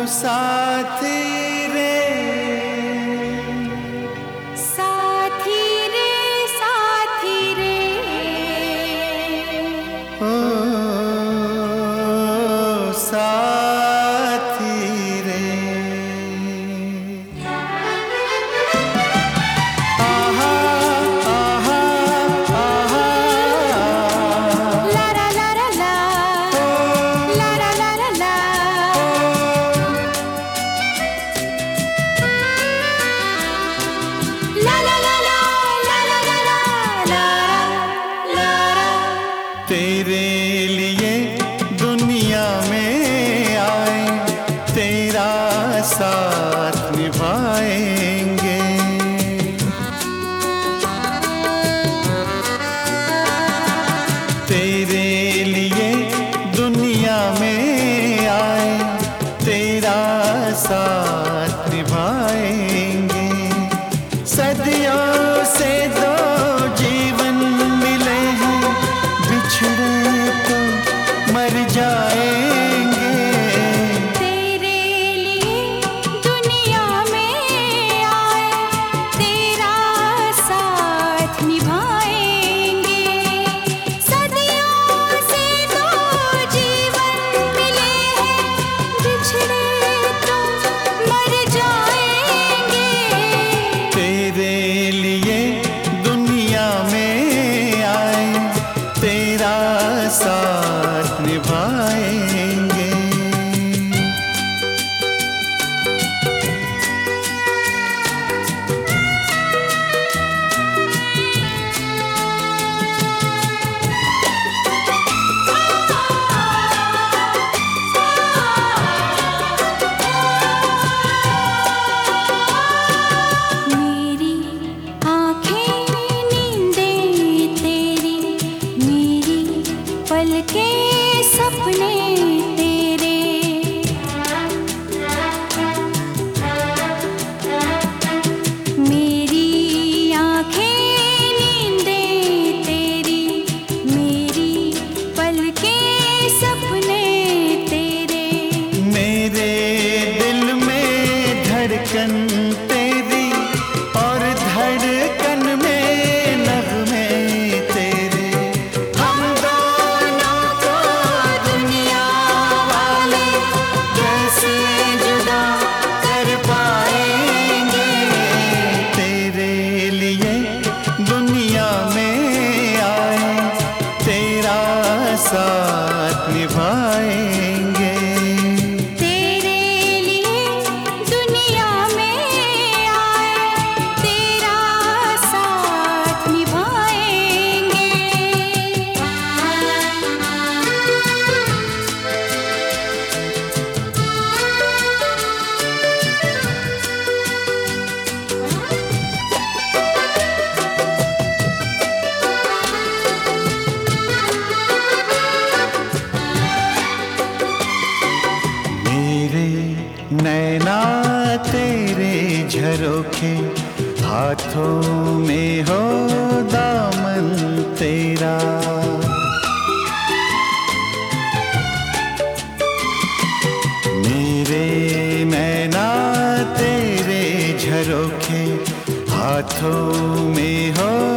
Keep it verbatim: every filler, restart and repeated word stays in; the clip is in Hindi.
साथी रे साथी रे साथी रे ओ साथी रे आहा आहा आहा ला ला ला ला ला ला ला ला ला ला ला ला ला ला ला ला ला ला ला। तेरे लिए दुनिया में आए, तेरा साथ निभाएंगे। तेरे लिए दुनिया में आए, तेरा साथ निभाएंगे। सदियों से दो जीवन मिले हैं, बिछड़े तो मर जाएंगे। तेरे लिए दुनिया में आए, तेरा साथ निभाएंगे। सदियों से दो जीवन मिले हैं, बिछड़े तो मर जाएंगे। तेरे लिए दुनिया में आए, तेरा साथ निभाएंगे। मेरी आँखें नींदें तेरी, मेरी पलकें सपने तेरे। मेरी आँखें नींदें तेरी, मेरी पलकें सपने तेरे। मेरे दिल में धड़कन तेरी, और धड़कन में नगमे तेरे। हम दोनों को दुनिया वाले कैसे जुदा कर पाएंगे। तेरे लिए दुनिया में आए, तेरा साथ निभाएंगे। तेरे लिए दुनिया में आए, तेरा साथ निभाएंगे। मेरे नैना तेरे झरोखे, हाथों में हो दामन तेरा। मेरे नैना तेरे झरोखे, हाथों में हो